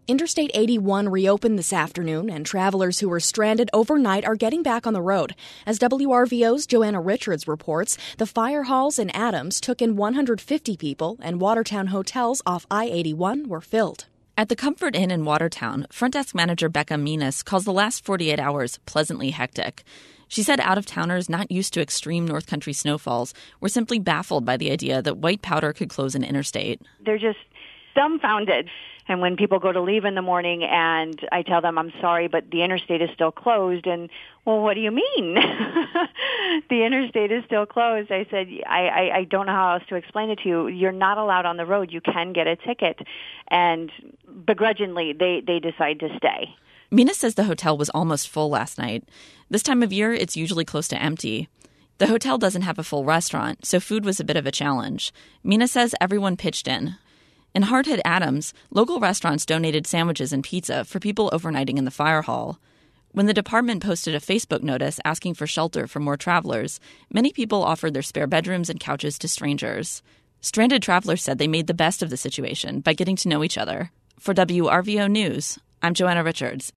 Interstate 81 reopened this afternoon, and travelers who were stranded overnight are getting back on the road. As WRVO's Joanna Richards reports, the fire halls in Adams took in 150 people, and Watertown hotels off I-81 were filled. At the Comfort Inn in Watertown, front desk manager Becca Minas calls the last 48 hours pleasantly hectic. She said out-of-towners not used to extreme North Country snowfalls were simply baffled by the idea that white powder could close an interstate. They're just dumbfounded. And when people go to leave in the morning and I tell them, I'm sorry, but the interstate is still closed. And, well, what do you mean? The interstate is still closed. I said, I don't know how else to explain it to you. You're not allowed on the road. You can get a ticket. And begrudgingly, they decide to stay. Mina says the hotel was almost full last night. This time of year, it's usually close to empty. The hotel doesn't have a full restaurant, so food was a bit of a challenge. Mina says everyone pitched in. In Hardhead Adams, local restaurants donated sandwiches and pizza for people overnighting in the fire hall. When the department posted a Facebook notice asking for shelter for more travelers, many people offered their spare bedrooms and couches to strangers. Stranded travelers said they made the best of the situation by getting to know each other. For WRVO News, I'm Joanna Richards.